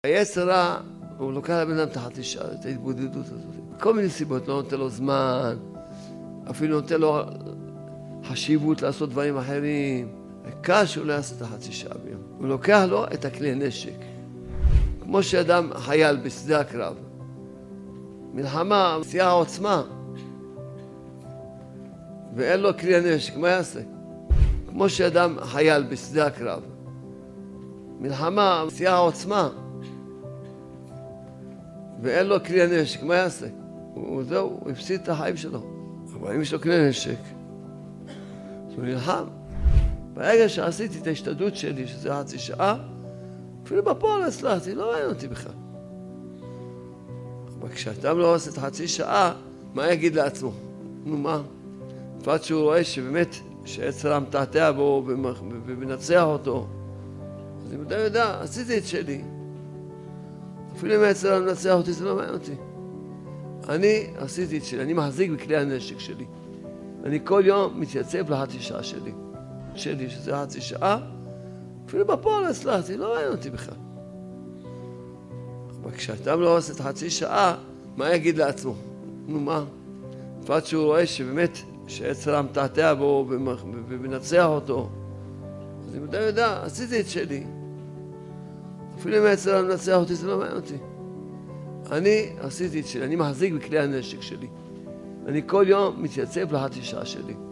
היצר רע, הוא לוקח לבן אדם תחת אישה, את ההתבודדות הזאת. כל מיני סיבות, לא נותן לו זמן, אפילו נותן לו חשיבות לעשות דברים אחרים. העיקר שהוא לא יעשה תחת אישה ביום. הוא לוקח לו את הכלי נשק. כמו שאדם חייל בשדה הקרב. מלחמה, מציעה עוצמה. ואין לו כלי הנשק, מה יעשה? כמו שאדם חייל בשדה הקרב. מלחמה, מציעה עוצמה. ואין לו כלי הנשק, מה יעשה? הוא הפסיד את החיים שלו. אבל אם יש לו כלי נשק, אז הוא נלחם. ברגע שעשיתי את ההשתדלות שלי, שזה חצי שעה, אפילו בפועל הצלחתי, לא ראינו אותי בכלל. אבל כשאדם לא עושה את חצי שעה, מה יגיד לעצמו? נו מה? בפרט שהוא רואה שבאמת, שיצר מתעתע בו ומנצח אותו, אז אם אתה יודע, עשיתי את שלי. אפילו אם היצר מנצח אותי, זה לא מעניין אותי. אני עשיתי את שלי, אני מחזיק בכלי הנשק שלי. אני כל יום מתייצב לחצי שעה שלי. שזה חצי שעה, אפילו בפועל הצלחתי, לא ראינו אותי בכלל. אבל כשאדם לא עושה את חצי שעה, מה יגיד לעצמו? נו מה? בפרט שהוא רואה שבאמת, שיצר מתעתע בו ומנצח אותו, אז אם אתה יודע, עשיתי את שלי. אפילו אם היצר מנצח אותי, זה לא מעניין אותי. אני עשיתי את שלי, אני מחזיק בכלי הנשק שלי. אני כל יום מתייצב לחצי שעה שלי.